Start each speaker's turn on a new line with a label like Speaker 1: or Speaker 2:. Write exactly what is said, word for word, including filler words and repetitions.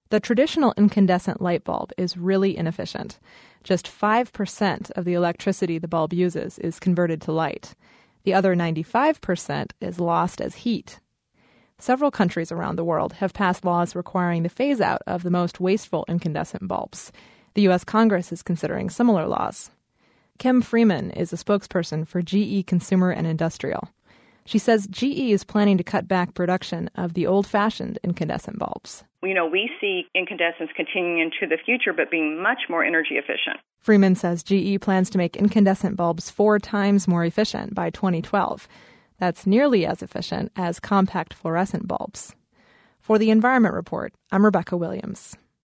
Speaker 1: The traditional incandescent light bulb is really inefficient. Just five percent of the electricity the bulb uses is converted to light. The other ninety-five percent is lost as heat. Several countries around the world have passed laws requiring the phase-out of the most wasteful incandescent bulbs. The U S Congress is considering similar laws. Kim Freeman is a spokesperson for G E Consumer and Industrial. She says G E is planning to cut back production of the old-fashioned incandescent bulbs.
Speaker 2: You know, we see incandescents continuing into the future, but being much more energy efficient.
Speaker 1: Freeman says G E plans to make incandescent bulbs four times more efficient by twenty twelve. That's nearly as efficient as compact fluorescent bulbs. For the Environment Report, I'm Rebecca Williams.